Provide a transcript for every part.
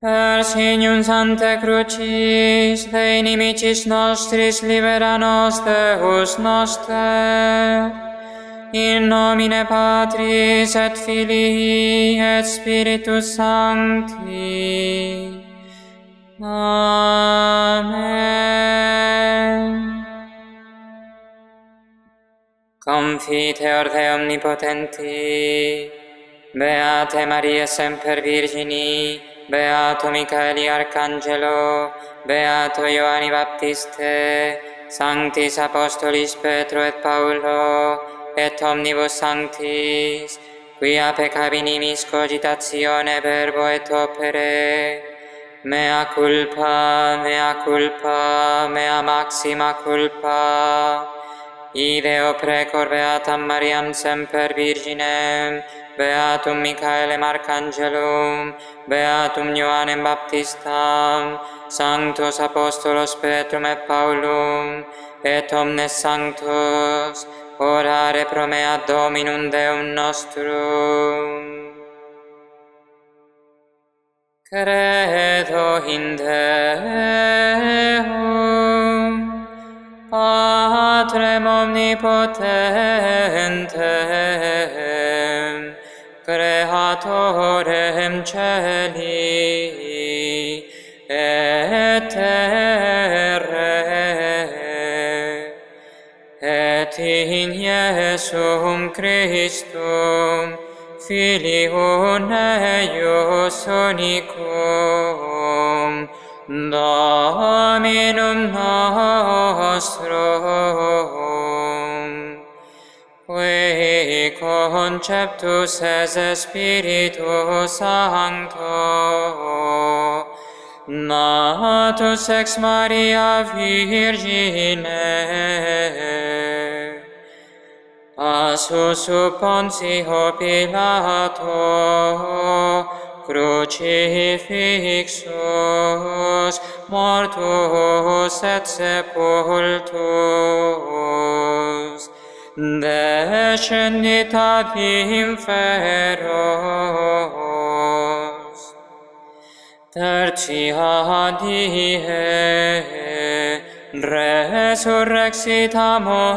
Per signum Sanctae Crucis, de inimicis nostris libera nos Deus noster, in nomine Patris et Filii et Spiritus Sancti. Amen. Confiteor Dei omnipotenti, Beate Maria semper Virgini, Beato Michaeli Arcangelo, Beato Ioanni Baptiste, Sanctis Apostolis Petro et Paulo, et omnibus sanctis, quia peccabinimis cogitatione verbo et opere, mea culpa, mea culpa, mea maxima culpa. Ideo precor Beatam Mariam semper Virginem, Beatum Michaelem Arcangelum, Beatum Ioannem Baptistam, Sanctos Apostolos Petrum et Paulum, et omnes sanctos, orare pro mea Dominum Deum nostrum. Credo in Deum, Patrem omnipotentem, Creatorem celi et terrae, et in Iesum Christum, Filium eius unicum, Dominum nostrum, qui conceptus es Spiritus Sancto, natus ex Maria Virgine, passus sub Pontio Pilato, crucifixus, mortus et sepultus, descendit ad inferos. Tertia die, resurrexit a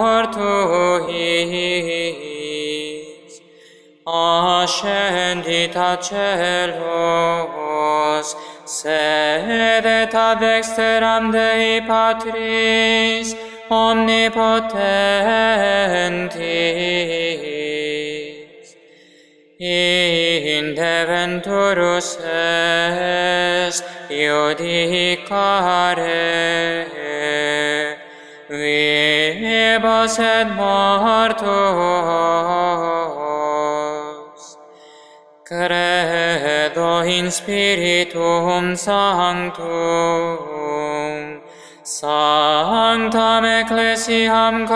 mortuis, ascendit a celos, sedet ad dexteram Dei Patris omnipotentis. Inde venturus est iudicare vivos et mortuos. Credo in Spiritum Sanctum, Sanctam Ecclesiam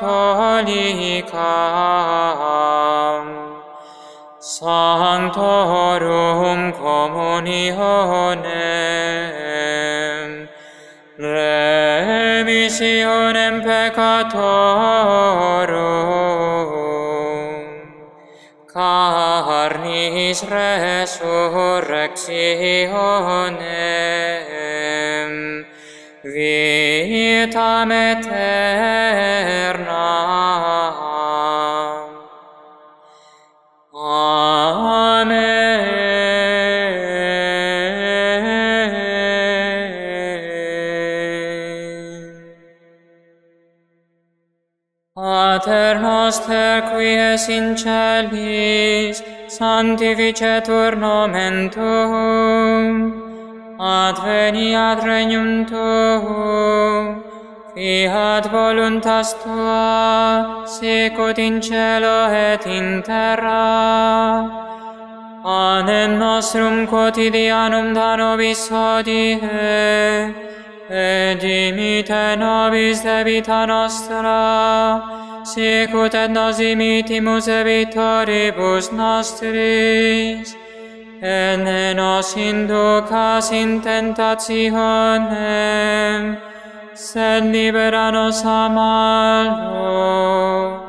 Catholicam, Sanctorum Communionem, remissionem peccatorum, carnis resurrectionem, vitam aeterna. Pater noster, qui es in celis, sanctificetur nomen tuum, adveniat regnum tuum, fiat voluntas tua, sicut in cielo et in terra. Panem nostrum quotidianum da nobis hodie, et dimite nobis debita nostra, sicut et nos dimittimus debitoribus nostris, et ne nos inducas in tentationem, sed libera nos a malo.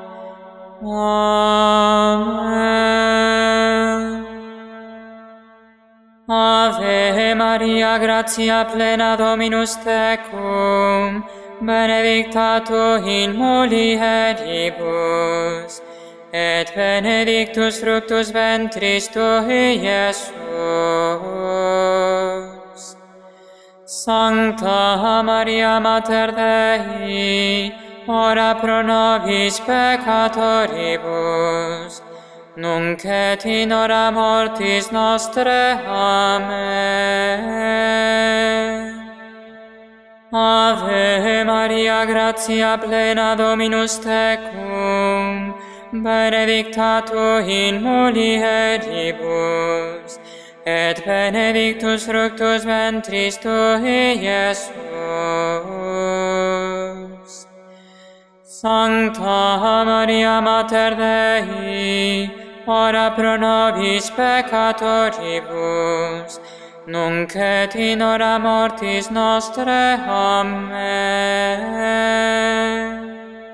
Amen. Ave Maria, gratia plena Dominus tecum, benedicta tu in mulieribus, et benedictus fructus ventris tui, Iesus. Sancta Maria Mater Dei, ora pro nobis peccatoribus, nunc et in hora mortis nostre. Amen. Ave Maria, gratia plena Dominus tecum, benedicta tu in mulieribus, et benedictus fructus ventris tui, Iesus. Sancta Maria Mater Dei, ora pro nobis peccatoribus, nunc et in hora mortis nostre. Amen.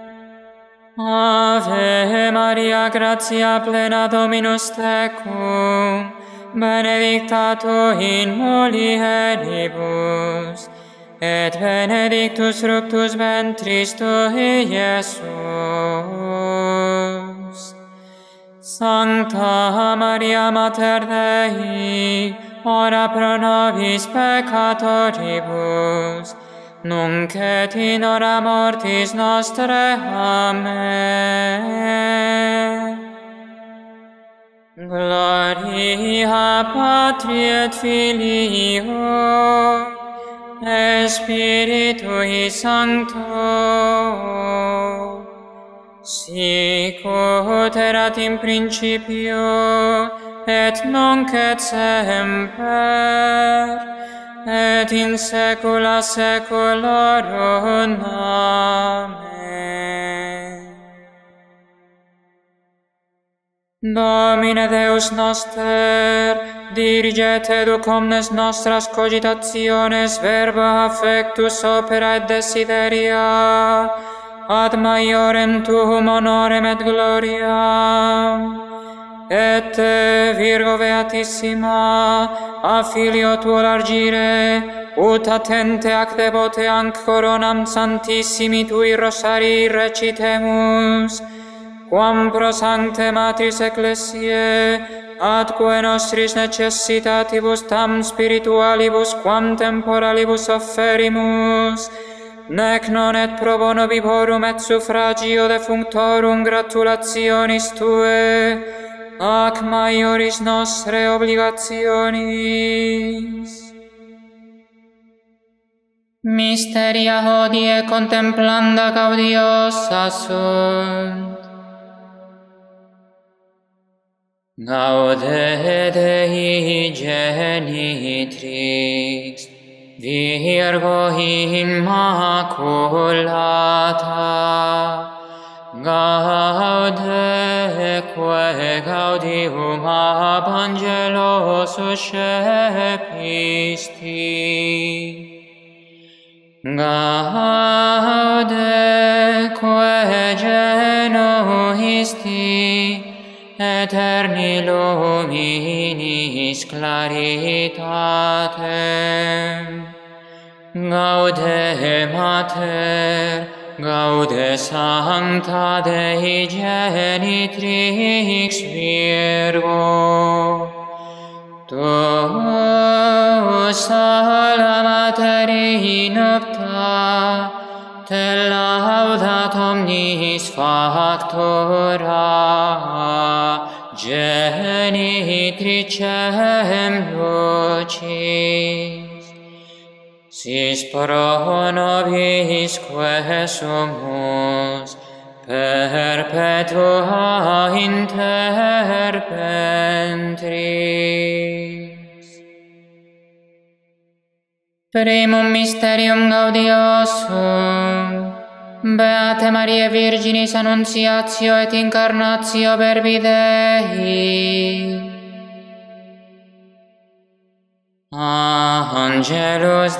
Ave Maria, gratia plena Dominus tecum, benedicta tu in mulieribus, et benedictus fructus ventris tui, Iesus. Sancta Maria Mater Dei, ora pro nobis peccatoribus, nunc et in hora mortis nostre. Amen. Gloria Patri et Filio, et Spiritui Sancto, sic ut erat in principio, et nunc et semper, et in saecula saeculorum. Amen. Domine Deus noster, diriget educ omnes nostras cogitationes, verba, affectus, opera et desideria, ad maiorem tuum honorem et gloriam, et te, Virgo Beatissima, a Filio tuo largire, ut attente ac devote anc coronam santissimi tui rosarii recitemus, quam pro sancte matris ecclesiae, atque nostris necessitatibus tam spiritualibus quam temporalibus offerimus, nec non et pro bono vivorum et suffragio defunctorum gratulationis tue, ac maioris nostre obligationis. Mysteria hodie contemplanda gaudiosa sunt. Gaude Dei genitrix, Virgo immaculata, gaude quae gaudium ab angelo suscepisti, gaude quae genuisti, eterni luminis claritatem, gaude Mater, gaude Sancta Dei genitrix Virgo, tu sola Mater in nupta, te laudat omnis factora, genitricem lucis, sis pro nobisque sumus, perpetua interpentris. Primum mysterium gaudiosum, Beate Mariae Virginis annunciatio et incarnatio verbi Dei. Angelus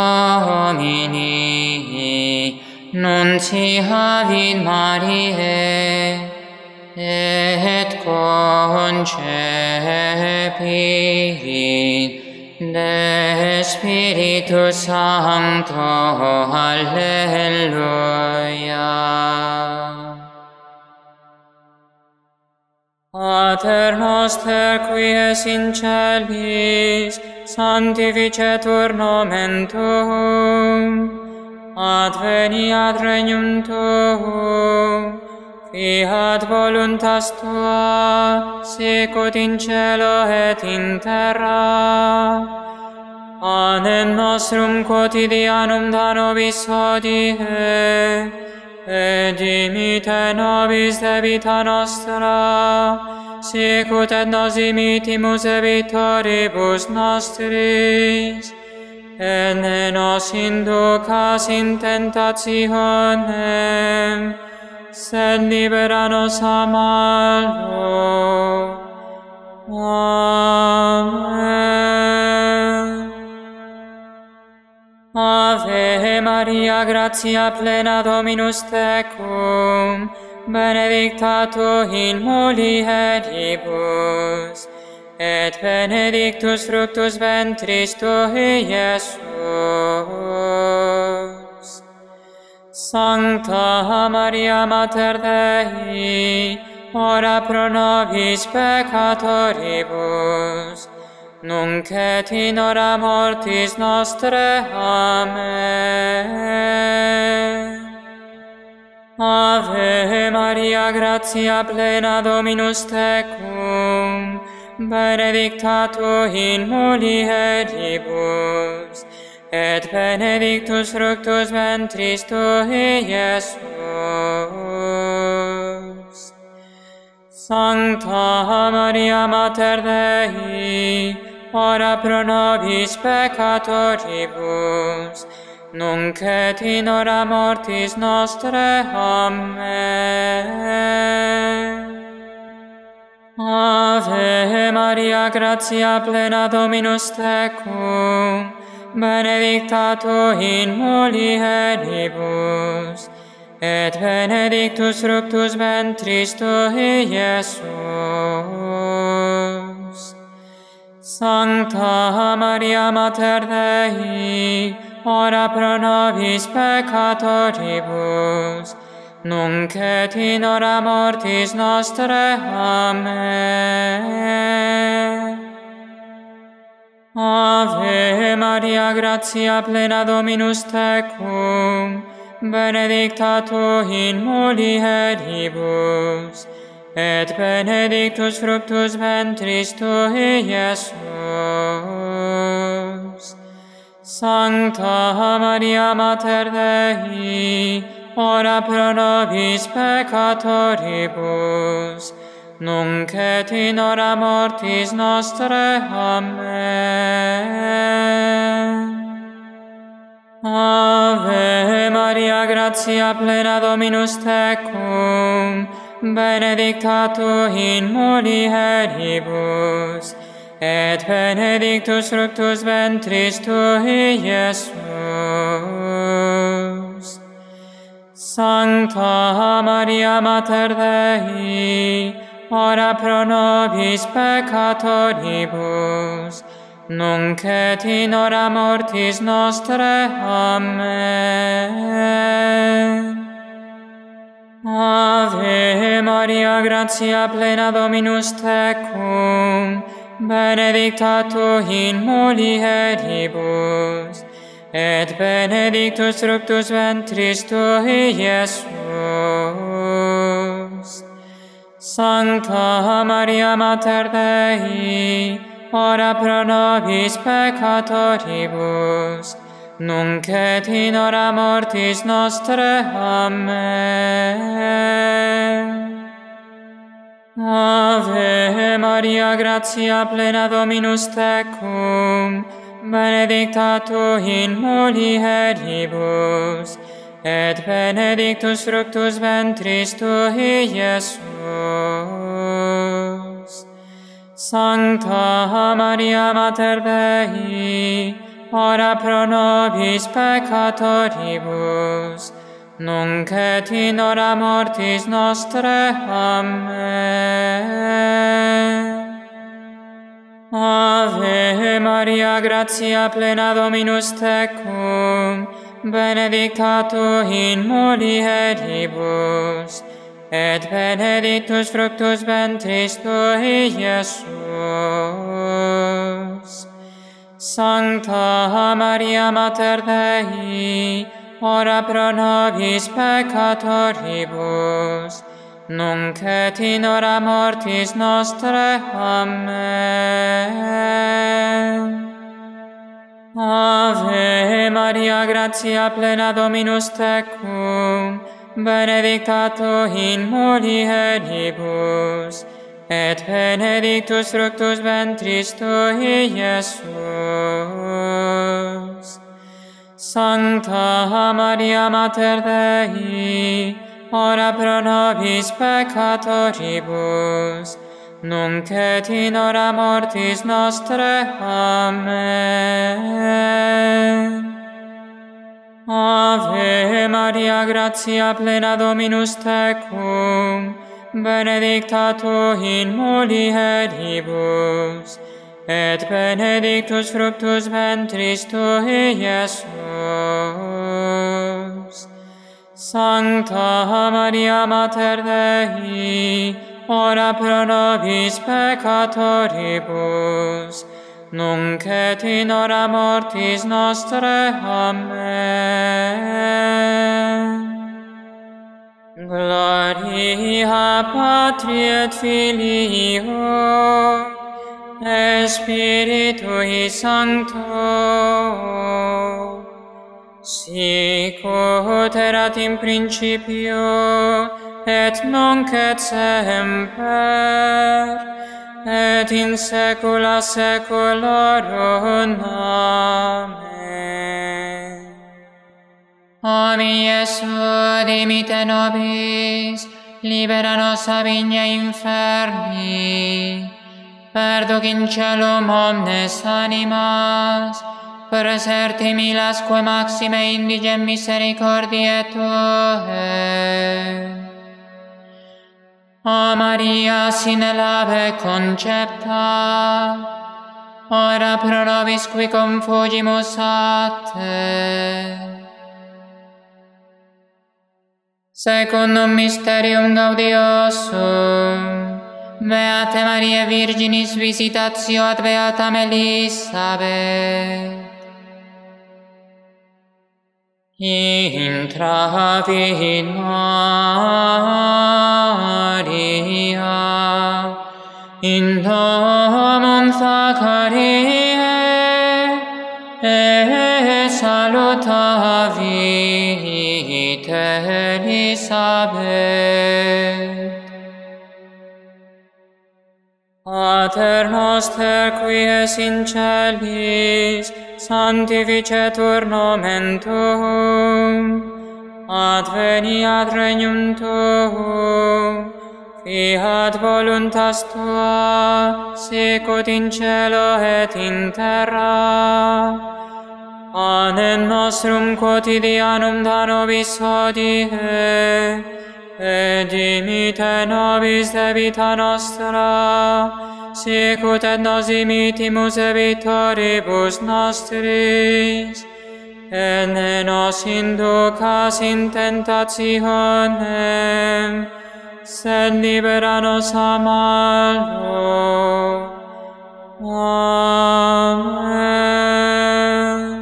Domini nunciavit Mariae, et concepit de Spiritus Sancto. Alleluia. Pater noster, qui es in celis, sanctificetur nomen Tuum. Adveniat regnum Tuum. Fiat voluntas Tua, sicut in cielo et in terra. Panem nostrum quotidianum da nobis hodie, et dimite nobis debita nostra, sicut et nos dimittimus debitoribus nostris. Et ne nos inducas in tentationem, sed libera nos a malo. Amen. Ave Maria, gratia plena, Dominus tecum, benedicta tu in mulieribus, et benedictus fructus ventris tui, Iesus. Sancta Maria Mater Dei, ora pro nobis peccatoribus, nunc et in hora mortis nostre. Amen. Ave Maria, gratia plena, Dominus tecum, benedicta tu in mulieribus, et benedictus fructus ventris tui, Iesus. Sancta Maria Mater Dei, ora pro nobis peccatoribus, nunc et in hora mortis nostre. Amen. Ave Maria, gratia plena, Dominus tecum, benedicta tu in mulieribus, et benedictus fructus ventris tui, Iesus. Sancta Maria Mater Dei, ora pro nobis peccatoribus, nunc et in hora mortis nostre. Amen. Ave Maria, gratia plena, Dominus tecum, benedicta tu in mulieribus, et benedictus fructus ventris tui, Iesus. Sancta Maria Mater Dei, ora pro nobis peccatoribus, nunc et in hora mortis nostre. Amen. Ave Maria, gratia plena, Dominus tecum, benedicta tu in mulieribus, et benedictus fructus ventris tui, Iesus. Sancta Maria Mater Dei, ora pro nobis peccatoribus, nunc et in hora mortis nostre. Amen. Ave Maria, gratia plena, Dominus tecum, benedicta tu in mulieribus, et benedictus fructus ventris tui, Iesus. Sancta Maria Mater Dei, ora pro nobis peccatoribus, nunc et in hora mortis nostre. Amen. Ave Maria, gratia plena, Dominus tecum, benedicta tu in mulieribus, et benedictus fructus ventris tui, Iesus. Sancta Maria Mater Dei, ora pro nobis peccatoribus, nunc et in hora mortis nostre. Amen. Ave Maria, gratia plena Dominus tecum, benedicta tu in mulieribus, et benedictus fructus ventris tui, Iesus. Sancta Maria Mater Dei, ora pro nobis peccatoribus, nunc et in hora mortis nostrae. Amen. Ave Maria, gratia plena Dominus tecum, benedicta tu in mulieribus, et benedictus fructus ventris tui, Iesus. Sancta Maria Mater Dei, ora pro nobis peccatoribus, nunc et in hora mortis nostrae. Amen. Ave Maria, gratia plena Dominus tecum, benedicta tu in mulieribus, et benedictus fructus ventris tui, Iesus. Sancta Maria Mater Dei, ora pro nobis peccatoribus, nunc et in hora mortis nostrae. Amen. Gloria Patri et Filio, et Spiritui Sancto, sic ut erat in principio, et nunc et semper, et in saecula saeculorum. Amen. O mi Iesu, dimite nobis, libera nos a vigna inferni, perduc in celum omnes animas, preserti milasque maxime indigem misericordiae Tue. O Maria, sine labe concepta, ora pro nobis qui confugimus a Te. Secundum mysterium gaudiosum, Beate Maria Virginis visitatio ad beatam Elisabeth. Intra vinoria, in domum Zacariae, et salutavit Elisabeth. Pater noster, qui es in celis, sanctificetur nomen Tuum, adveniat regnum Tuum, fiat voluntas Tua, sicut in cielo et in terra. Panem nostrum quotidianum da nobis hodie, et dimite nobis debita nostra, sicut et nos dimitimus debitoribus nostris, et ne nos inducas in tentationem, sed libera nos a malo. Amen.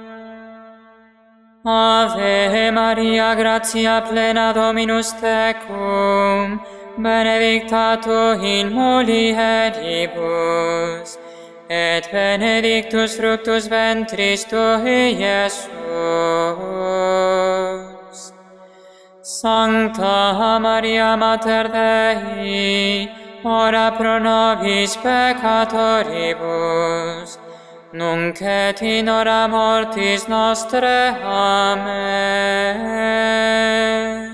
Ave Maria, gratia plena Dominus tecum, benedicta tu in mulieribus, et benedictus fructus ventris tui, Iesus. Sancta Maria Mater Dei, ora pro nobis peccatoribus, nunc et in hora mortis nostrae. Amen.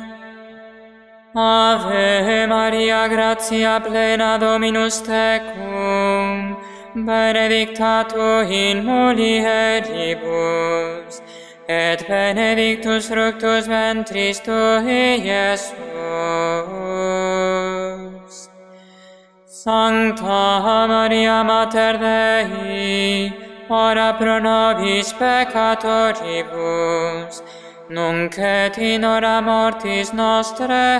Ave Maria, gratia plena Dominus tecum, benedicta tu in mulieribus, et benedictus fructus ventris tui, Iesus. Sancta Maria Mater Dei, ora pro nobis peccatoribus, nunc et in hora mortis nostre.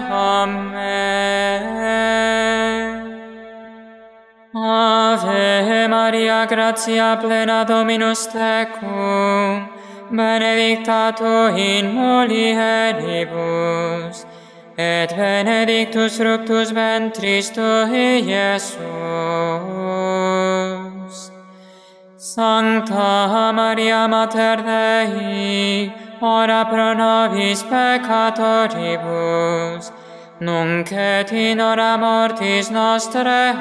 Amen. Ave Maria, gratia plena Dominus tecum, benedicta tu in mulieribus, et benedictus fructus ventris tui, Iesus. Sancta Maria Mater Dei, ora pro nobis peccatoribus, nunc et in hora mortis nostre.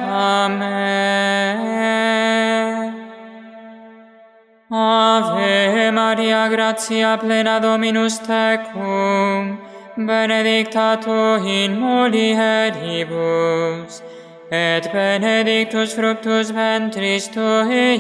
Amen. Ave Maria, gratia plena Dominus tecum, benedicta tu in mulieribus, et benedictus fructus ventris tui,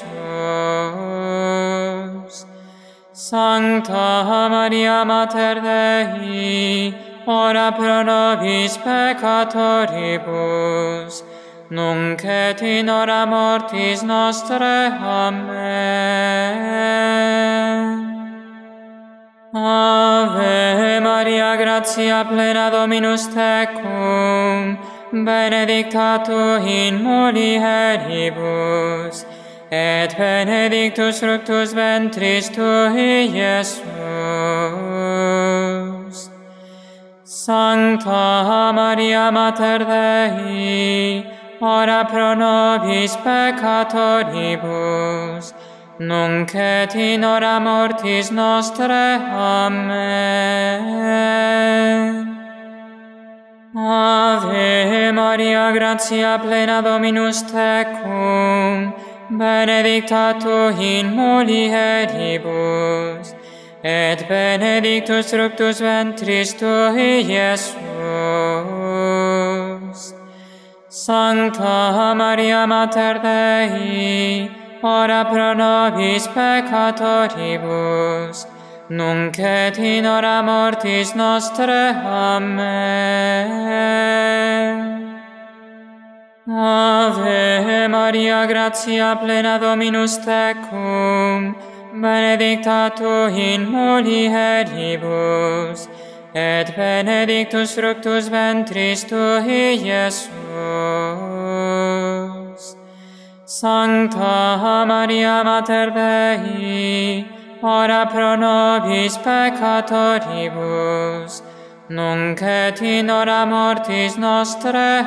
Iesus. Sancta Maria Mater Dei, ora pro nobis peccatoribus, nunc et in hora mortis nostre. Amen. Ave Maria, gratia plena Dominus tecum, benedicta tu in mulieribus, et benedictus fructus ventris tui, Iesus. Sancta Maria Mater Dei, ora pro nobis peccatoribus, nunc et in hora mortis nostre. Amen. Ave Maria, gratia plena Dominus tecum, benedicta tu in mulieribus, et benedictus fructus ventris tui, Iesus. Sancta Maria Mater Dei, ora pro nobis peccatoribus, nunc et in hora mortis nostre. Amen. Ave Maria, gratia plena Dominus tecum, benedicta tu in mulieribus, et benedictus fructus ventris tui, Iesus. Sancta Maria Mater Dei, ora pro nobis peccatoribus, nunc et in hora mortis nostre.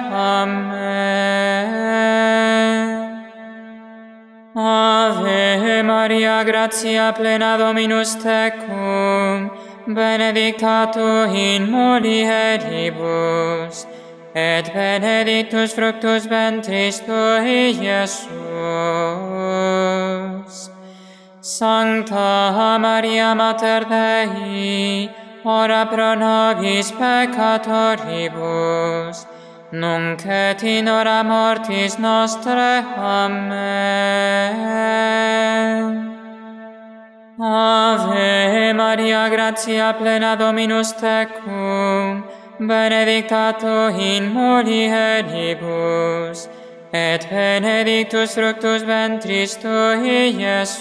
Amen. Ave Maria, gratia plena Dominus tecum, benedicta tu in mulieribus, et benedictus fructus ventris tui, Iesus. Sancta Maria Mater Dei, ora pro nobis peccatoribus, nunc et in hora mortis nostre. Amen. Ave Maria, gratia plena Dominus tecum, benedicta tu in mulieribus, et benedictus fructus ventris tui,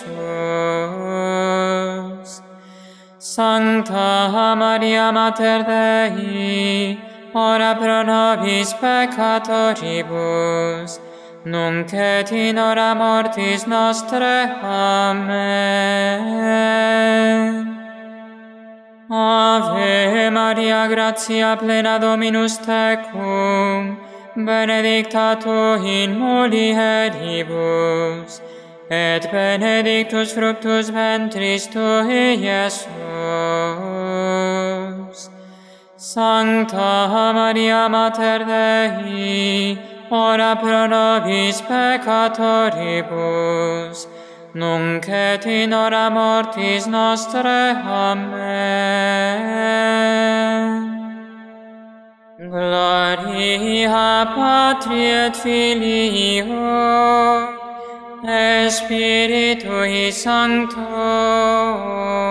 Iesus. Sancta Maria Mater Dei, ora pro nobis peccatoribus, nunc et in hora mortis nostre. Amen. Ave Maria, gratia plena Dominus tecum, benedicta tu in mulieribus, et benedictus fructus ventris tui, Iesus. Sancta Maria Mater Dei, ora pro nobis peccatoribus, nunc et in hora mortis nostre. Amen. Gloria Patri et Filio, et Spiritui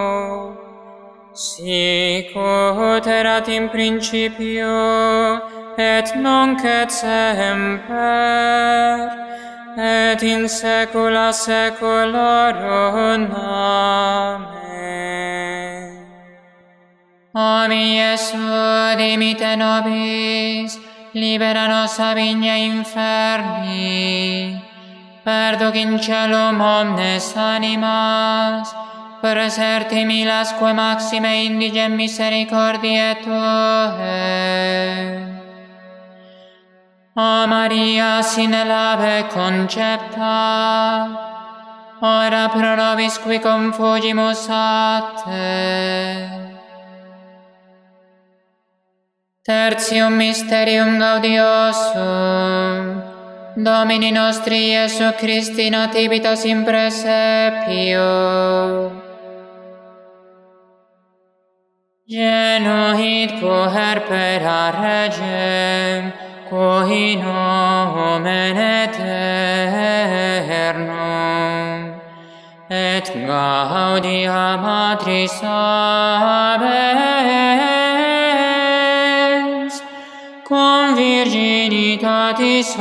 Sancto, sic ut erat in principio, et nunc et semper, et in saecula saeculorum. Amen. O mi Iesu, dimite nobis, libera nos a vigna inferni, perduc in celum omnes animas, preserti milasque maxime indigem misericordiae Tuae. O Maria, sine labe concepta, ora pro nobis qui confugimus a Te. Tertium mysterium gaudiosum, Domini nostri Iesu Christi nativitas in praesepio. Genuit puerpera regem, cui nomen aeternum, et gaudia matris habens, cum virginitatis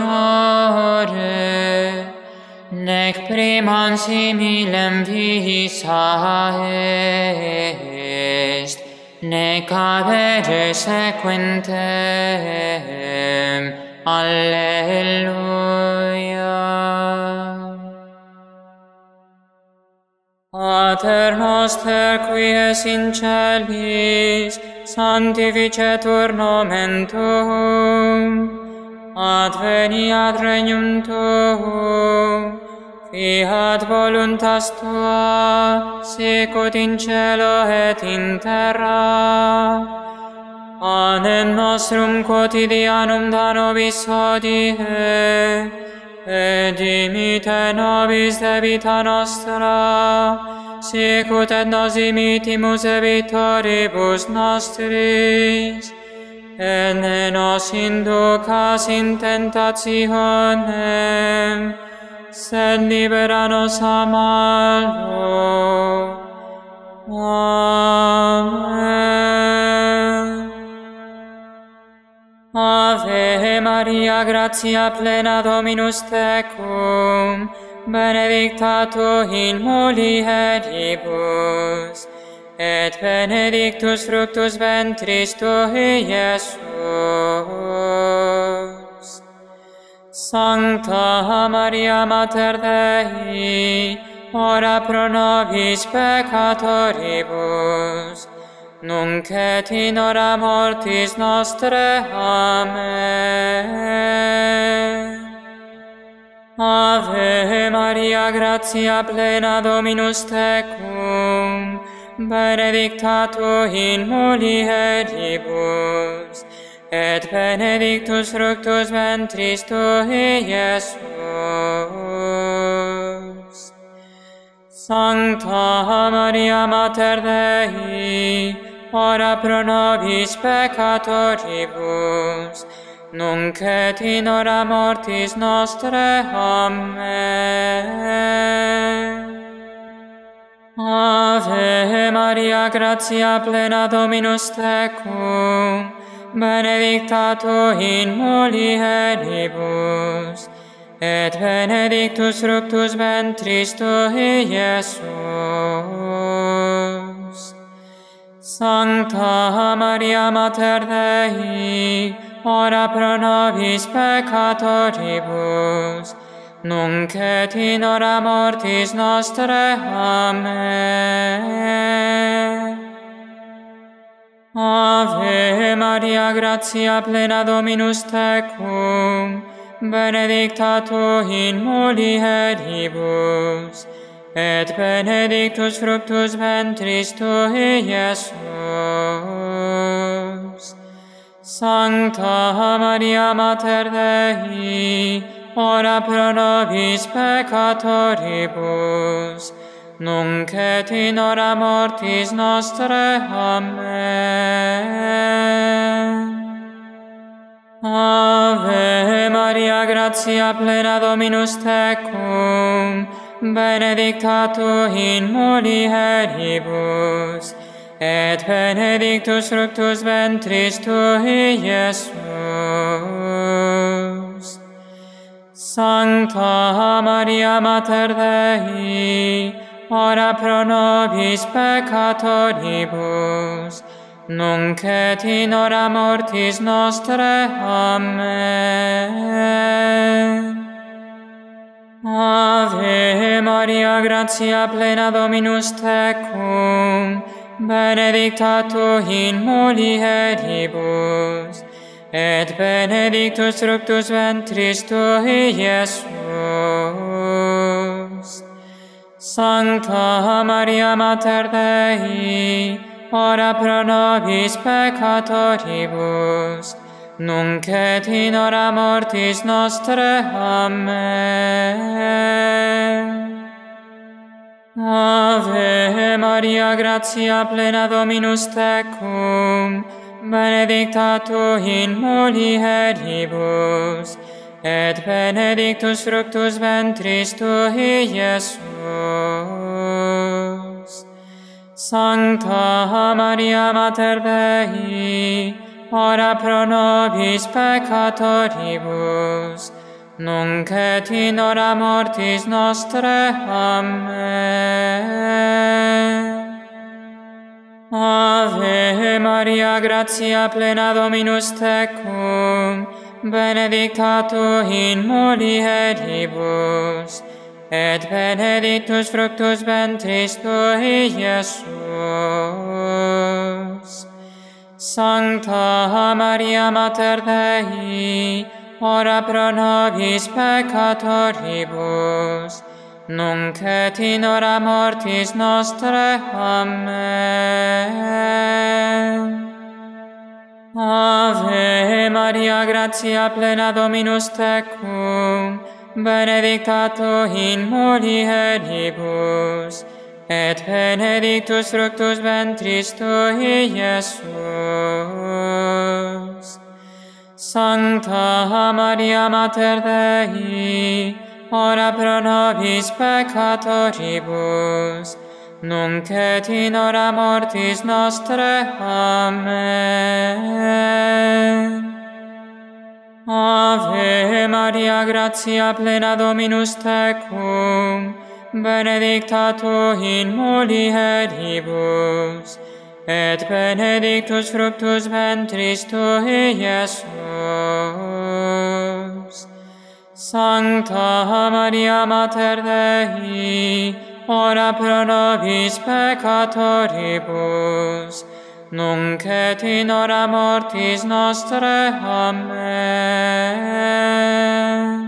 honore, nec primam similem visa est, nec avere sequentem. Alleluia. Pater noster, qui es in celis, sanctificetur nomen Tuum, adveniat regnum Tuum, fiat voluntas Tua, sicut in cielo et in terra. Panem nostrum quotidianum da nobis hodie, et dimite nobis debita nostra, sicut et nos dimitimus debitoribus nostris, et ne nos inducas in tentationem, sed libera nos a malo. Amen. Ave Maria, gratia plena, Dominus tecum, benedicta tu in mulieribus, et benedictus fructus ventris tui, Iesus. Sancta Maria, Mater Dei, ora pro nobis peccatoribus, nunc et in hora mortis nostre. Amen. Ave Maria, gratia plena, Dominus tecum, benedicta tu in mulieribus, et benedictus fructus ventris tui, Iesus. Sancta Maria, Mater Dei, ora pro nobis peccatoribus, nunc et in hora mortis nostre. Amen. Ave Maria, gratia plena, Dominus tecum, benedicta tu in mulieribus, et benedictus fructus ventris tui, Iesus. Sancta Maria, Mater Dei, ora pro nobis peccatoribus, nunc et in hora mortis nostre. Amen. Ave Maria, gratia plena, Dominus tecum, benedicta tu in mulieribus, et benedictus fructus ventris tui, Iesus. Sancta Maria, Mater Dei, ora pro nobis peccatoribus, nunc et in hora mortis nostre. Amen. Ave Maria, gratia plena, Dominus tecum, benedicta tu in mulieribus, et benedictus fructus ventris tui, Iesus. Sancta Maria Mater Dei, ora pro nobis peccatoribus, nunc et in hora mortis nostre. Amen. Ave Maria, gratia plena Dominus tecum, benedicta tu in mulieribus, et benedictus fructus ventris tui, Iesus. Sancta Maria Mater Dei, ora pro nobis peccatoribus, nunc et in hora mortis nostre. Amen. Ave Maria, gratia plena Dominus tecum, benedicta tu in mulieribus, et benedictus fructus ventris tui, Iesus. Sancta Maria Mater Dei, ora pro nobis peccatoribus, nunc et in hora mortis nostre. Amen. Ave Maria, gratia plena Dominus tecum, benedicta tu in mulieribus, et benedictus fructus ventris tui, Iesus. Sancta Maria Mater Dei, ora pro nobis peccatoribus, nunc et in hora mortis nostre. Amen. Ave Maria, gratia plena Dominus tecum, benedicta tu in mulieribus, et benedictus fructus ventris tui, Iesus. Sancta Maria Mater Dei, ora pro nobis peccatoribus, nunc et in hora mortis nostre. Amen. Ave Maria, gratia plena Dominus tecum, benedicta tu in mulieribus, et benedictus fructus ventris tui, Iesus. Sancta Maria Mater Dei, ora pro nobis peccatoribus, nunc et in hora mortis nostre. Amen.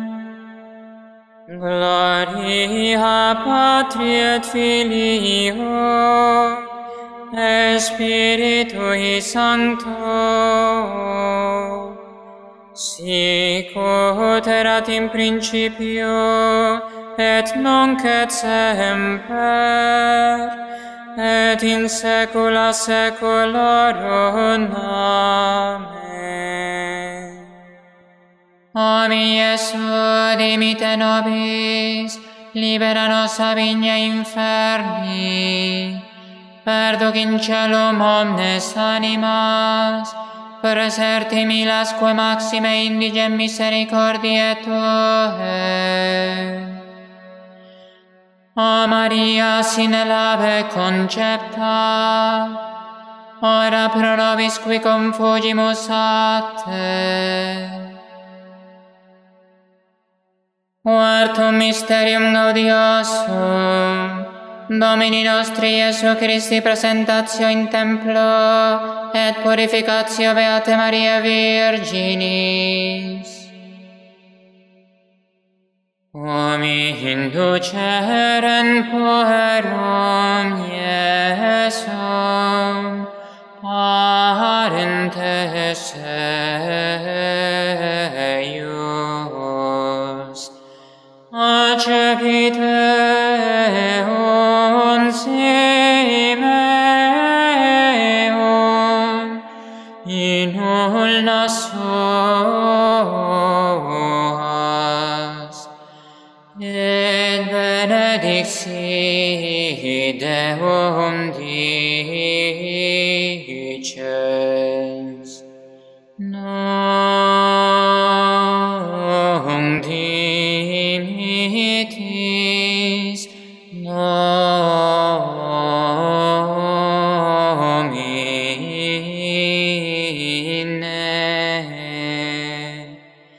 Gloria Patri et Filio, et Spiritui Sancto, sic ut erat in principio, et nunc et semper, et in saecula saeculorum. Amen. O mi Iesu, dimite nobis, libera nos a vigna inferni, perduc in celum omnes animas, preserti milasque maxime indigem misericordiae Tuae. O Maria, sine labe concepta, ora pro nobis qui confugimus a Te. Quartum mysterium gaudiosum, Domini nostri Iesu Christi presentatio in templo, et purificatio Beate Maria Virginis. Quomi induceren puerum Iesum, parentes eius, accepite meum in ulna suas, et benedixi Deum dices, nunc dimittis nomine,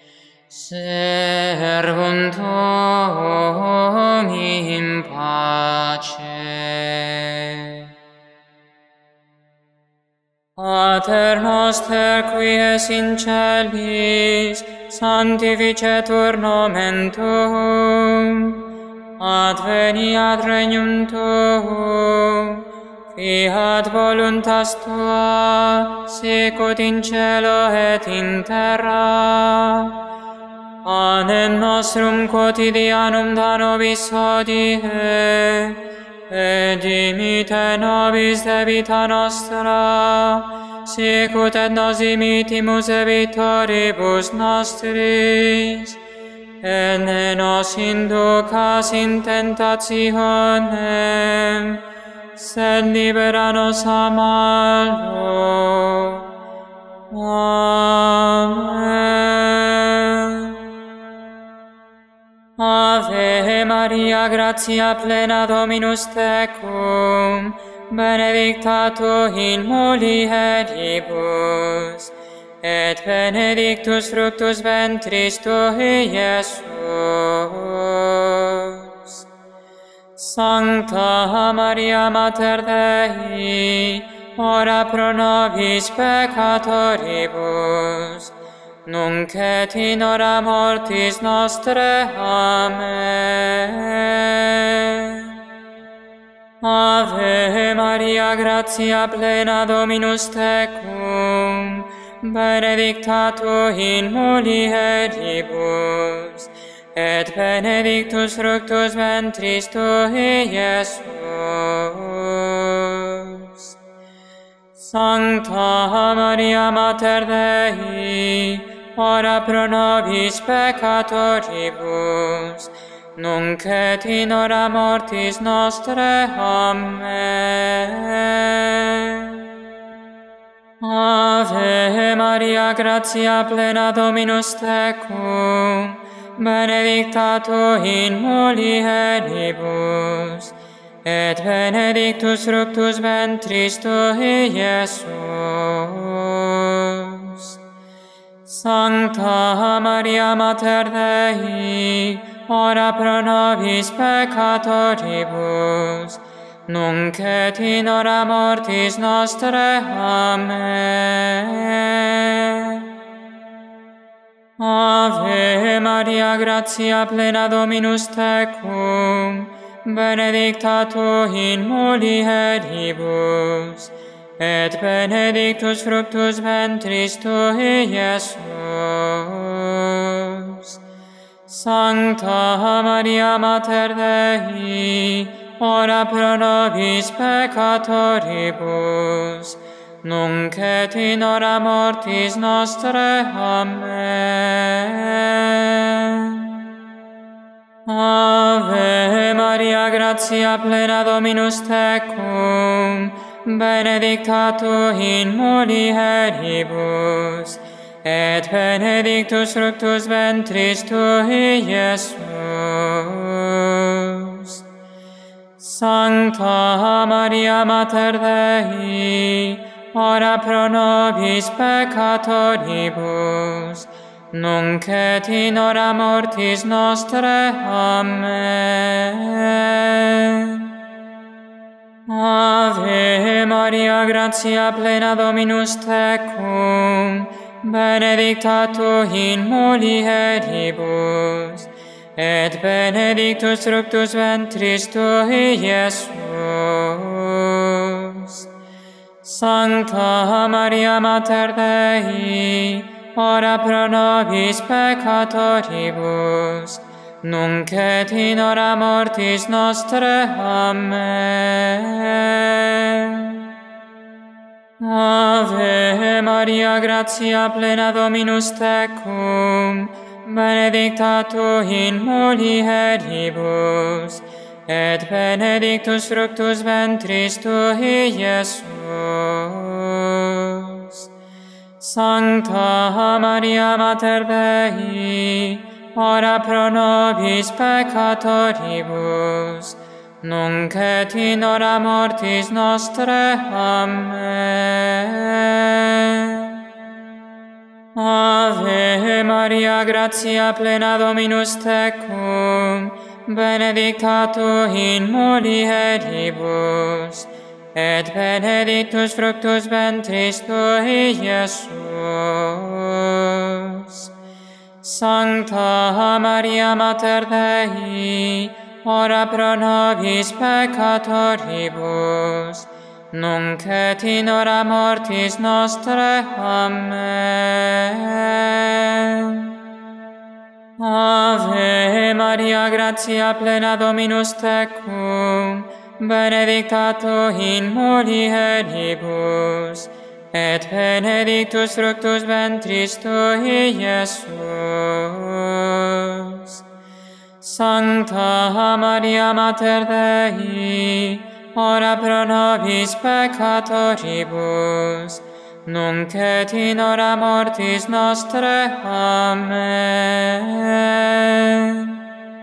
servunt tuum in pace. Pater noster, qui es in celis, sanctificetur nomen tuum, adveniat regnum tuum, fiat voluntas tua, sicut in cielo et in terra. Panem nostrum quotidianum da nobis hodie, et dimite nobis debita nostra, sicut et nos dimittimus debitoribus nostris, et ne nos inducas in tentationem, sed libera nos a malo. Amen. Ave Maria, gratia plena, Dominus tecum, benedicta tu in mulieribus, et benedictus fructus ventris tui, Iesus. Sancta Maria, Mater Dei, ora pro nobis peccatoribus, nunc et in hora mortis nostre. Amen. Ave Maria, gratia plena, Dominus tecum, benedicta tu in mulieribus, et benedictus fructus ventris tui, Iesus. Sancta Maria, Mater Dei, ora pro nobis peccatoribus, nunc et in hora mortis nostre. Amen. Ave Maria, gratia plena, Dominus tecum, benedicta tu in mulieribus, et benedictus fructus ventris tui, Iesus. Sancta Maria, Mater Dei, ora pro nobis peccatoribus, nunc et in hora mortis nostre. Amen. Ave Maria, gratia plena, Dominus tecum, benedicta tu in mulieribus, et benedictus fructus ventris tui, Iesus. Sancta Maria, Mater Dei, ora pro nobis peccatoribus, nunc et in hora mortis nostre. Amen. Ave Maria, gratia plena, Dominus tecum, benedicta tu in mulieribus, et benedictus fructus ventris tui, Iesus. Sancta Maria, Mater Dei, ora pro nobis peccatoribus, nunc et in hora mortis nostre. Amen. Ave Maria, gratia plena, Dominus tecum, benedicta tu in mulieribus, et benedictus fructus ventris tui, Iesus. Sancta Maria, Mater Dei, ora pro nobis peccatoribus, nunc et in hora mortis nostre. Amen. Ave Maria, gratia plena, Dominus tecum, benedicta tu in mulieribus, et benedictus fructus ventris tui, Iesus. Sancta Maria Mater Dei, ora pro nobis peccatoribus, nunc et in hora mortis nostrae. Amen. Ave Maria, gratia plena Dominus tecum, benedicta tu in mulieribus, et benedictus fructus ventris tui, Iesus. Sancta Maria Mater Dei, ora pro nobis peccatoribus, nunc et in hora mortis nostrae. Amen. Ave Maria, gratia plena Dominus tecum, benedicta tu in mulieribus, et benedictus fructus ventris tui, Iesus. Sancta Maria Mater Dei, ora pro nobis peccatoribus, nunc et in hora mortis nostrae. Amen.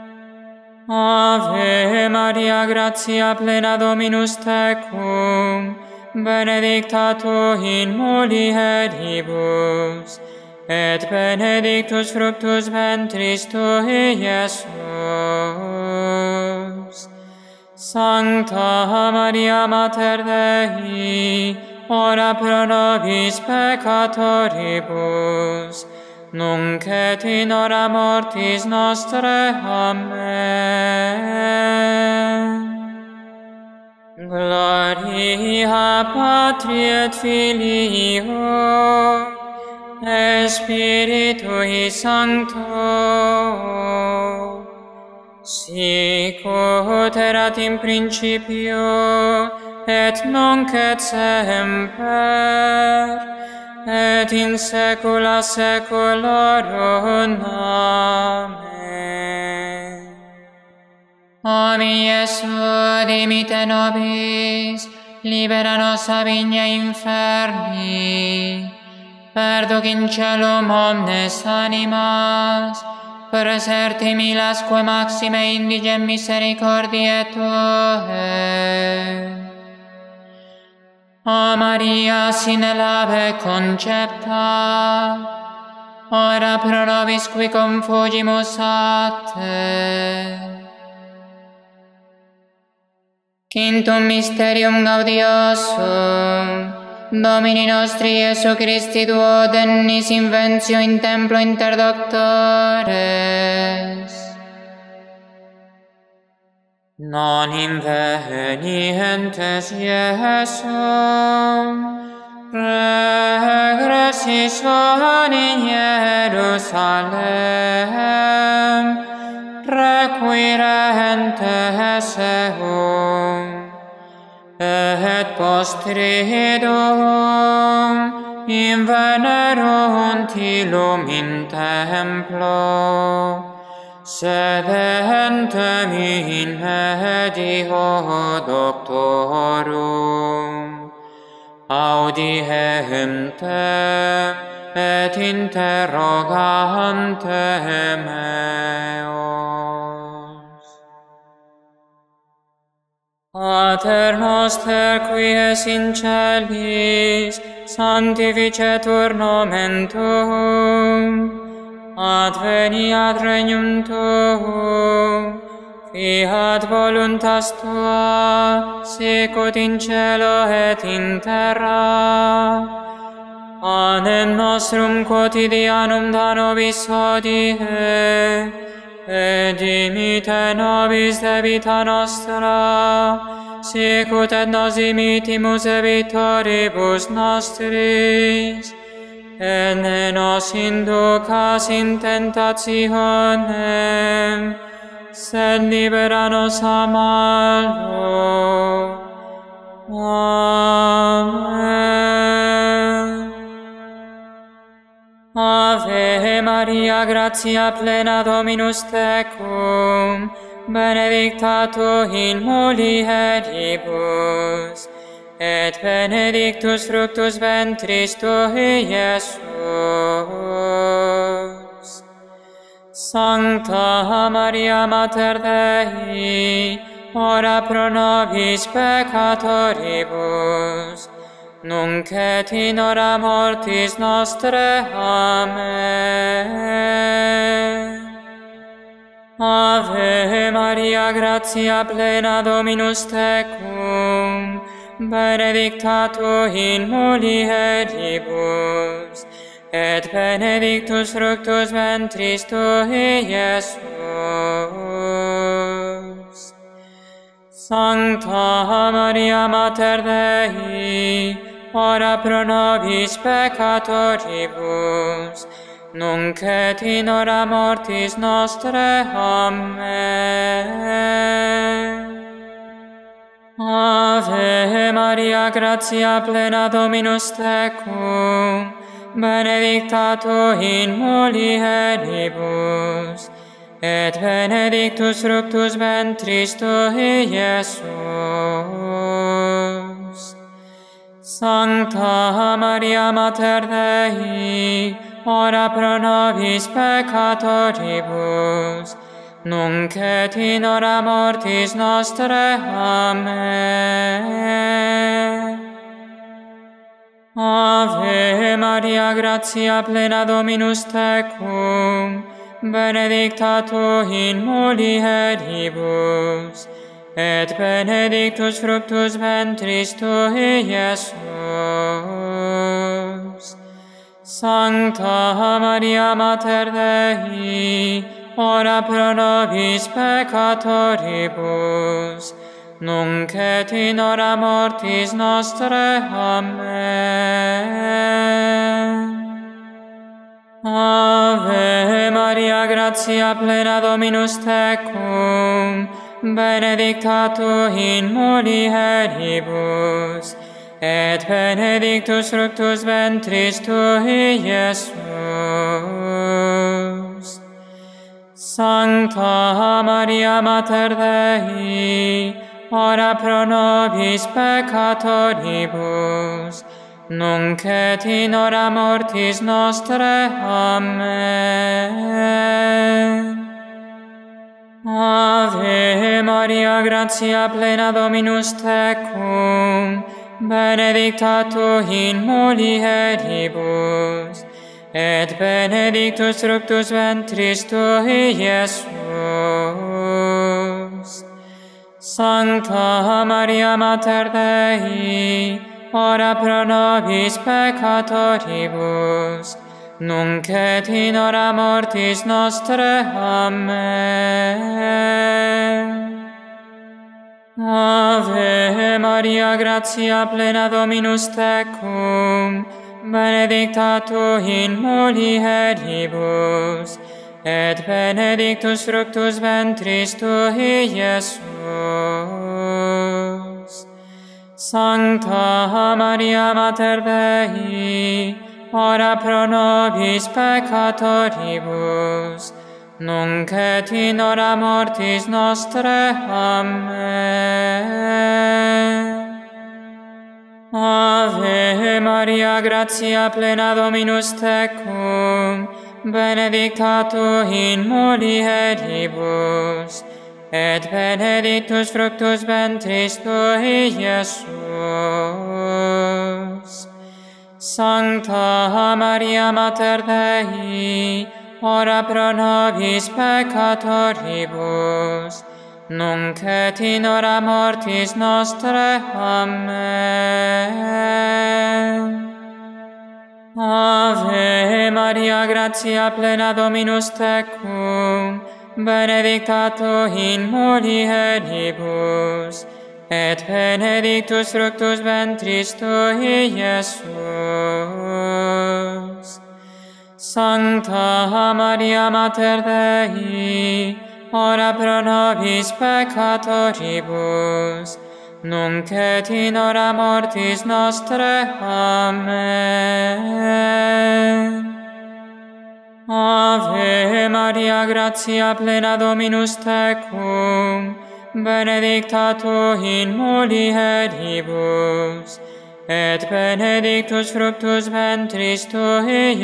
Ave Maria, gratia plena Dominus tecum, benedicta tu in mulieribus, et benedictus fructus ventris tui, Iesus. Sancta Maria Mater Dei, ora pro nobis peccatoribus, nunc et in hora mortis nostrae. Amen. Gloria Patri et Filio, et Spiritui Sancto, sic ut erat in principio, et nunc et semper, et in saecula saeculorum. Amen. O mi Iesu, dimite nobis, libera nos a vigna inferni, perduc in celum omnes animas, preserti milasque maxime indigem misericordiae Tuae. O Maria, sine labe concepta, ora pro nobis qui confugimus a Te. Quintum mysterium gaudiosum, Domini nostri Iesu Christi duodennis inventio in templo inter doctores. Non invenientes Iesum, regressis in Jerusalem, requirentes eum, et postridum invenerunt illum in templo, sedentem in medio doctorum, audiem te et interrogantem eos. Pater noster, qui es in celis, sanctificetur nomen Tuum, adveniat regnum Tuum, fiat voluntas Tua, sicut in cielo et in terra. Panem nostrum quotidianum da nobis hodie, et dimite nobis debita nostra, sicut et nos dimitimus debitoribus nostris, et ne nos inducas in tentationem, sed libera nos a malo. Amen. Ave Maria, gratia plena Dominus tecum, benedicta tu in mulieribus, et benedictus fructus ventris tui, Iesus. Sancta Maria Mater Dei, ora pro nobis peccatoribus, nunc et in hora mortis nostre. Amen. Ave Maria, gratia plena, Dominus tecum, benedicta tu in mulieribus, et benedictus fructus ventris tui, Iesus. Sancta Maria Mater Dei, ora pro nobis peccatoribus, nunc et in hora mortis nostre. Amen. Ave Maria, gratia plena, Dominus tecum, benedicta tu in mulieribus, et benedictus fructus ventris tui, Iesus. Sancta Maria Mater Dei, ora pro nobis peccatoribus, nunc et in hora mortis nostre. Amen. Ave Maria, gratia plena, Dominus tecum, benedicta tu in mulieribus, et benedictus fructus ventris tui, Iesus. Sancta Maria Mater Dei, ora pro nobis peccatoribus, nunc et in hora mortis nostre. Amen. Ave Maria, gratia plena, Dominus tecum, benedicta tu in mulieribus, et benedictus fructus ventris tui, Iesus. Sancta Maria Mater Dei, ora pro nobis peccatoribus, nunc et in hora mortis nostre. Amen. Ave Maria, gratia plena, Dominus tecum, benedicta tu in mulieribus, et benedictus fructus ventris tui, Iesus. Sancta Maria Mater Dei, ora pro nobis peccatoribus, nunc et in hora mortis nostre. Amen. Ave Maria, gratia plena, Dominus tecum, benedicta tu in mulieribus, et benedictus fructus ventris tui, Iesus. Sancta Maria Mater Dei, ora pro nobis peccatoribus, nunc et in hora mortis nostre. Amen. Ave Maria, gratia plena, Dominus tecum, benedicta tu in mulieribus, et benedictus fructus ventris tui, Iesus. Sancta Maria Mater Dei, ora pro nobis peccatoribus, nunc et in hora mortis nostre. Amen. Ave Maria, gratia plena, Dominus tecum, benedicta tu in mulieribus, et benedictus fructus ventris tui, Iesus. Sancta Maria Mater Dei, ora pro nobis peccatoribus, nunc et in hora mortis nostre. Amen. Ave Maria, gratia plena Dominus tecum, benedicta tu in mulieribus, et benedictus fructus ventris tui,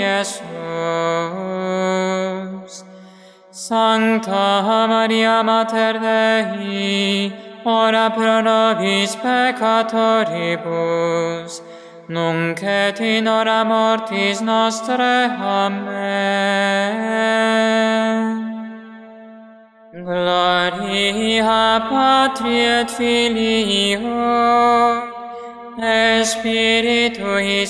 Iesus. Sancta Maria Mater Dei, ora pro nobis peccatoribus, nunc et in hora mortis nostrae. Amen. Gloria Patri et Filio, et Spiritui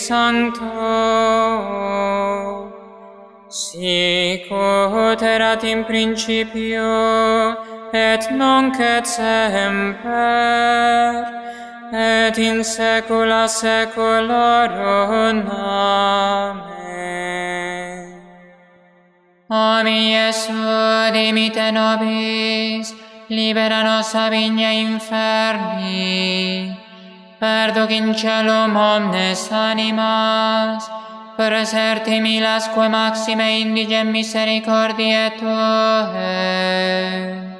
Sancto, sic ut erat in principio, et nunc et semper, et in saecula saeculorum. Amen. O mi Iesu, dimite nobis, libera nos a vigna inferni, perduc in caelum omnes animas, preserti milasque maxime indigem misericordiae Tuae.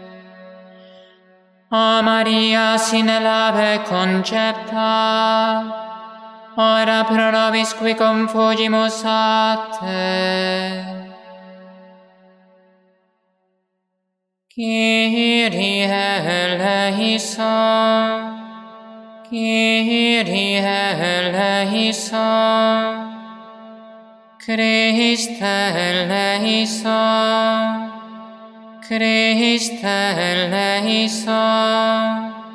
O Maria, sine labe concepta, ora pro nobis qui confugimus a Te. Kyrie eleison, Kyrie eleison, Christe eleison, Christe eleison,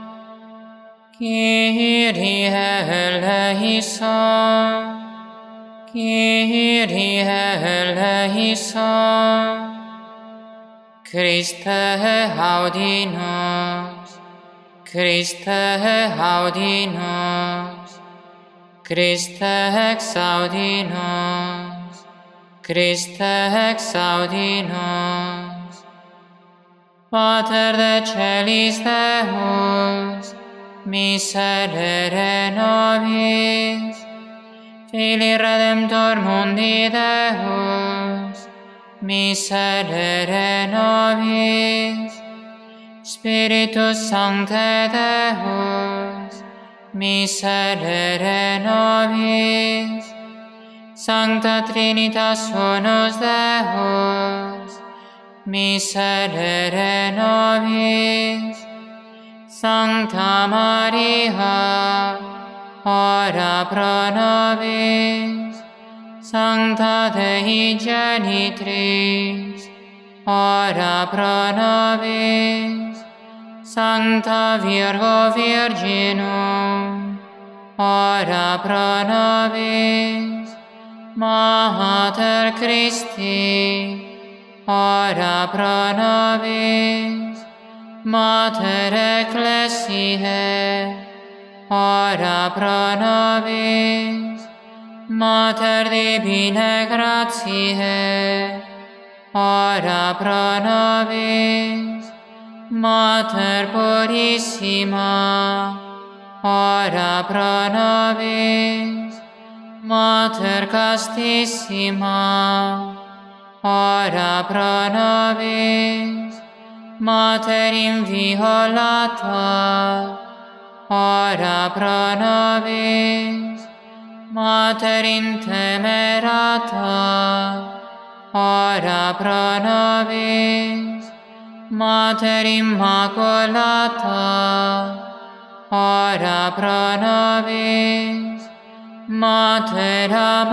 Kyrie eleison, Kyrie eleison, Christe audi nos, Christe audi nos, Christe exaudi nos, Christe exaudi nos. Pater de celis Deus, miserere nobis, Filii Redemptor mundi Deus, miserere nobis, Spiritus Sancte Deus, miserere nobis, Sancta Trinitas Unus Deus, miserere nobis, Sancta Maria, ora pro nobis, Sancta Dei Genitris, ora pro nobis, Sancta Virgo Virginum, ora pro nobis, Mater Christi, ora pro nobis, Mater Ecclesiae, ora pro nobis, Mater Divinae Gratiae, ora pro nobis, Mater Purissima, ora pro nobis, Mater Castissima, ora pro nobis, Mater Inviolata, ora pro nobis, Mater Intemerata, ora pro nobis, Mater Immaculata, ora pro nobis, Mater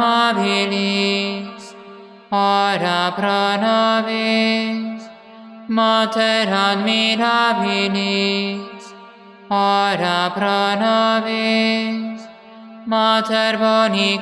Amabilis, ora pro nobis, Mater Admirabilis, ora pro nobis, Mater Boni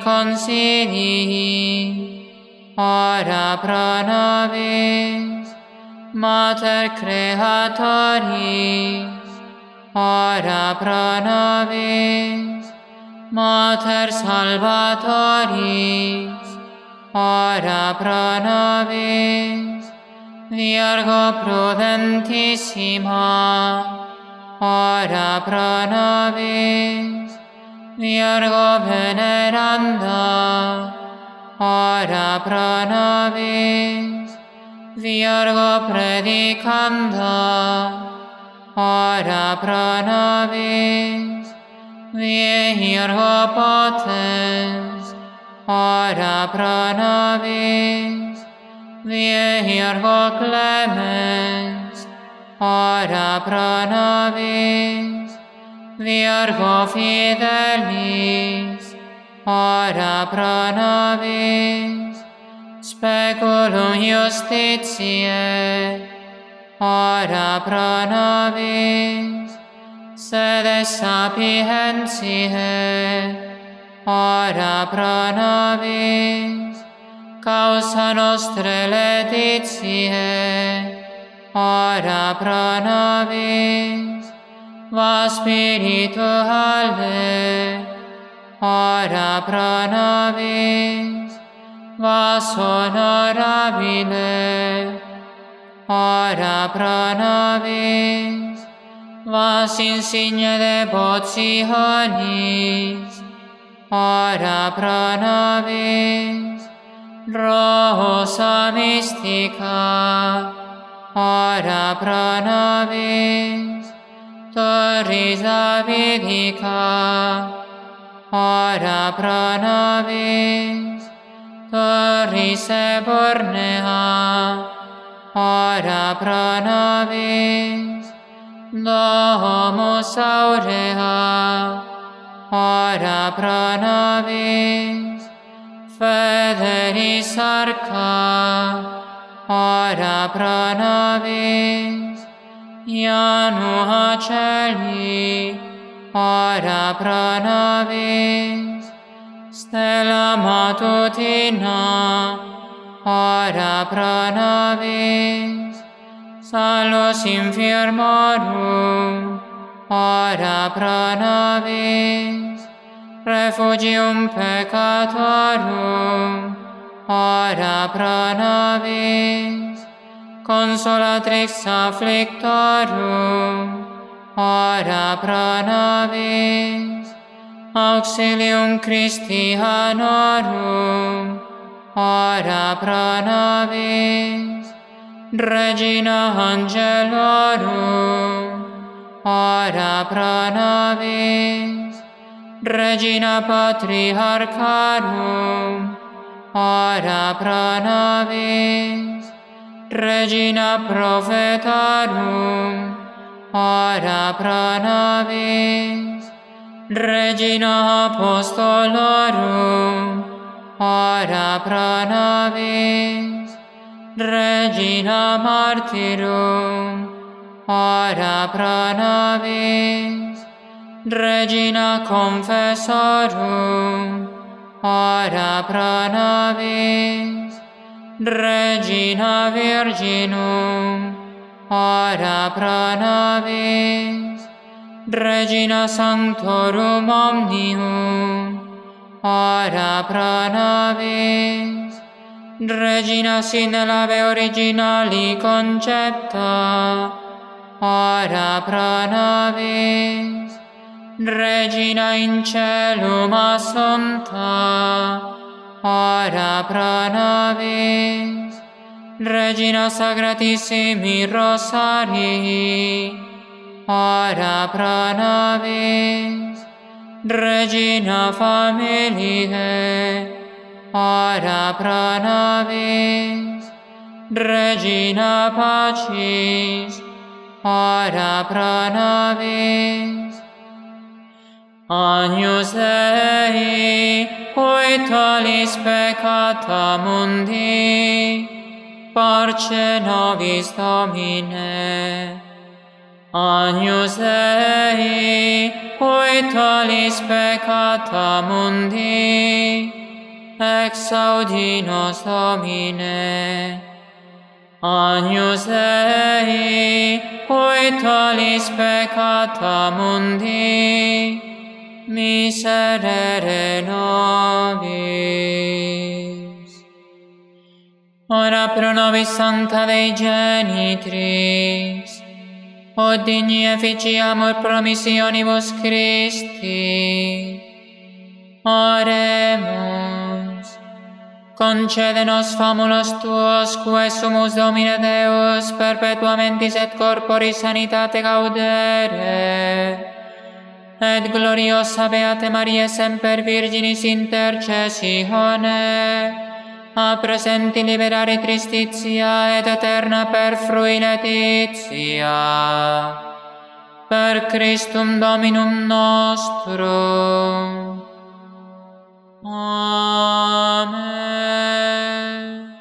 Consilii, ora pro nobis, Mater Creatoris, ora pro nobis, Mater Salvatoris, ora pro nobis, Virgo Prudentissima, ora pro nobis, Virgo Veneranda, ora pro nobis. Virgo predicanda, ora pro nobis. Virgo potens, ora pro nobis. Virgo clemens, ora pro nobis. Virgo fidelis, ora pro nobis. Speculum justitiae, ora pro nobis. Sede sapientiae, ora pro nobis. Causa nostre laetitiae, ora pro nobis. Va spirituale, ora pro nobis. Vas honorabile, ora pro nobis. Vas insigne devotionis, ora pro nobis. Rosa mystica, ora pro nobis. Torris Davidica, ora pro nobis. Torris Eburnea, ora pro nobis. Domus Aurea, ora pro nobis. Federis Arca, ora pro nobis. Janua Celi, ora pro nobis. Stella matutina, ora pro nobis. Salus infirmorum, ora pro nobis. Refugium peccatorum, ora pro nobis. Consolatrix afflictorum, ora pro nobis. Auxilium Christianorum, ora pro nobis. Regina Angelorum, ora pro nobis. Regina Patriarcharum, ora pro nobis. Regina Prophetarum, ora pro nobis. Regina Apostolorum, ora pro nobis. Regina Martyrum, ora pro nobis. Regina Confessorum, ora pro nobis. Regina Virginum, ora pro nobis. Regina Sanctorum Omnium, ora pro nobis. Regina sine labe originali concepta, ora pro nobis. Regina in celum assumpta, ora pro nobis. Regina Sacratissimi Rosarii, ora pro nobis. Regina Familiae, ora pro nobis. Regina Pacis, ora pro nobis. Agnus Dei, qui tollis peccata mundi, parce nobis Domine. Agnus Dei, qui tollis peccata mundi, exaudi nos Domine. Agnus Dei, qui tollis peccata mundi, miserere nobis. Ora pro nobis Sancta Dei Genitris, od digni efficiamur promissionibus Christi. Oremus. Concede-nos famulos tuos, quae sumus Domine Deus, perpetuamentis et corporis sanitate gaudere, et gloriosa Beate Mariae semper Virginis intercessione, a presenti liberare tristitia et eterna per frui laetitia. Per Christum Dominum nostrum. Amen.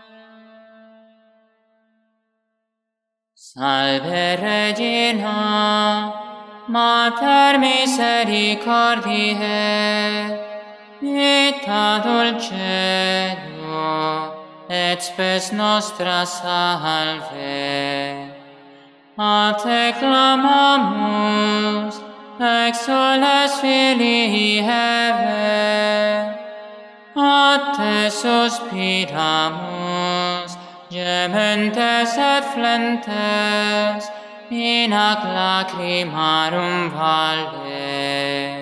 Salve Regina, Mater misericordiae, vita dulcedo, et spes nostra salve. A te clamamus, exules Filii Eve, a te suspiramus, gementes et flentes, in ac lacrimarum valle.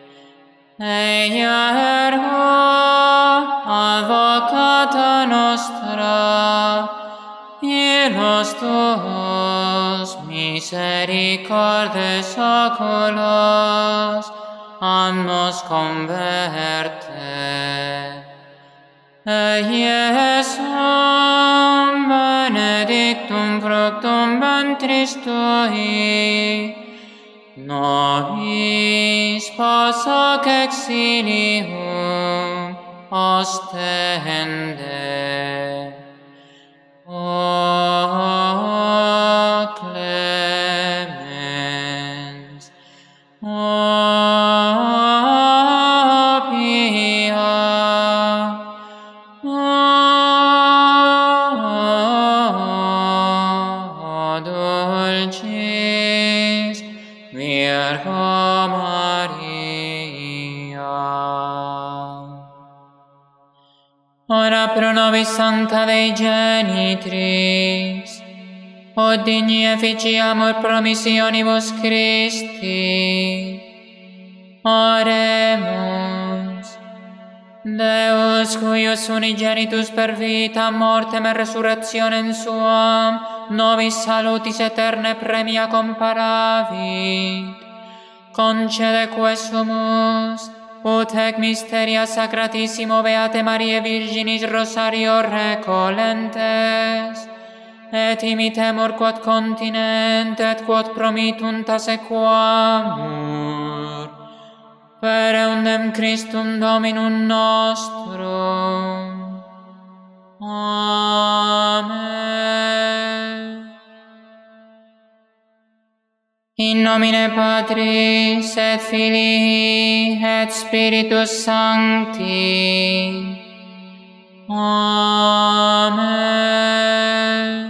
Eia ergo, advocata nostra, illos tuos misericordes oculos, a nos converte. Iesum benedictum fructum ventris tui, nobis posoc exilium ostende. O clemens, o pia, o dulcis Virgo Maria. Ora pro nobis sancta Dei Genitris, o digni efficiamur promissionibus Christi. Oremus. Deus, cuius unigenitus per vitam, mortem et resurrectionem suam, nobis salutis aeternae premia comparavit, concede quae sumus, ut ec mysteria sacratissimo Beate Mariae Virginis Rosario recolentes, et imitemur quod continent et quod promittunt sequamur, per eundem Christum Dominum nostrum. Amen. In nomine Patris et Filii et Spiritus Sancti. Amen.